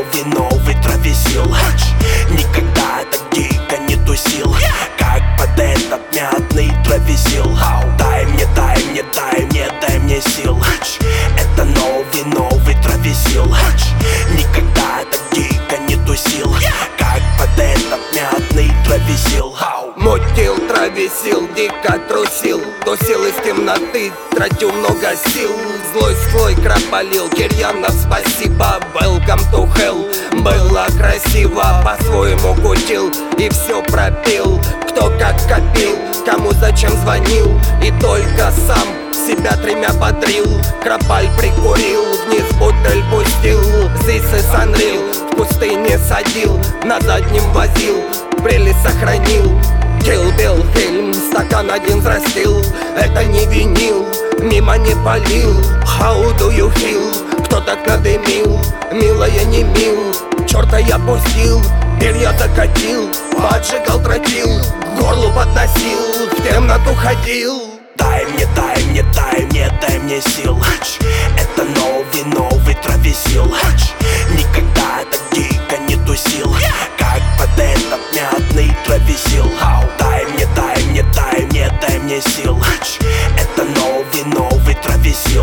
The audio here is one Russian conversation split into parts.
новый травесил. Никогда так дико не тусил, как под этот мятный травесил. Дай мне, дай мне, дай мне, дай мне сил. Это новый травесил. Никогда так дико не тусил, как под этот мятный травесил. Мутил, травесил, дико трусил, тусил из темноты, тратил много сил. Злой слой кропалил, Кирьянов, спасибо, welcome to hell. Было красиво, по-своему кутил и все пропил. Кто как копил, кому зачем звонил, и только сам себя тремя бодрил. Кропаль прикурил, вниз бутыль пустил. Здесь и Unreal, в пустыне садил, на заднем возил, прелесть сохранил. Kill Bill фильм, стакан один взрастил. Это не винил, мимо не палил. How do you feel? Кто так надымил? Милая, не мил, черта я пустил, перья докатил, поджигал, тротил, к горлу подносил, в темноту ходил. Дай мне, дай мне, дай мне, дай мне сил. Это новый травесил. Никогда так дико не тусил, как под этот мятный травесил. Дай мне, дай мне, дай мне, дай мне сил. Это новый травесил.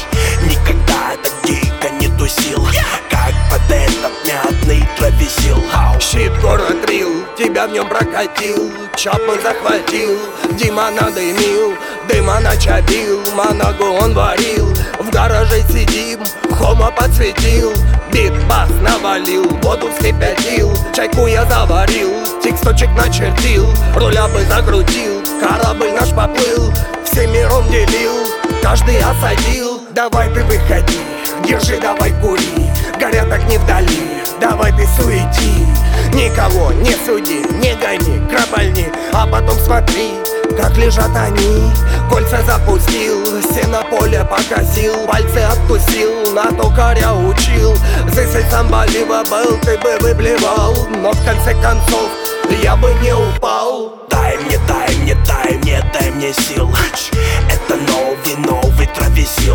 Никогда так дико не тусил, как под этот мятный травесил. Щит город рил, тебя в нем прокатил, Чапман захватил, Дима надымил, дыма начабил, манагу он варил. В гараже сидим, хома подсветил, бит-бас навалил, воду вскипятил, чайку я заварил, тексточек начертил, руля бы закрутил, корабль наш поплыл, всемиром делил, каждый осадил. Давай ты выходи, держи, давай кури, горят огни вдали, давай ты суети. Никого не суди, не гони, кропальни, а потом смотри, как лежат они. Кольца запустил, сено поле покосил, пальцы откусил, на токаря учил. Здесь и самбалива был, ты бы выблевал, но в конце концов я бы не упал. Дай мне, дай мне, дай мне, дай мне сил. Это новый травесил.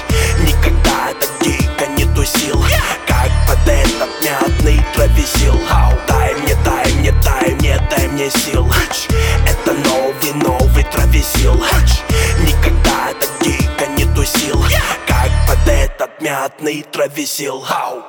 Никогда так дико не тусил, как под этот мятный травесил. Дай мне, дай мне, дай мне, дай мне сил. Это новый травесил. Никогда так дико не тусил, как под этот мятный травесил.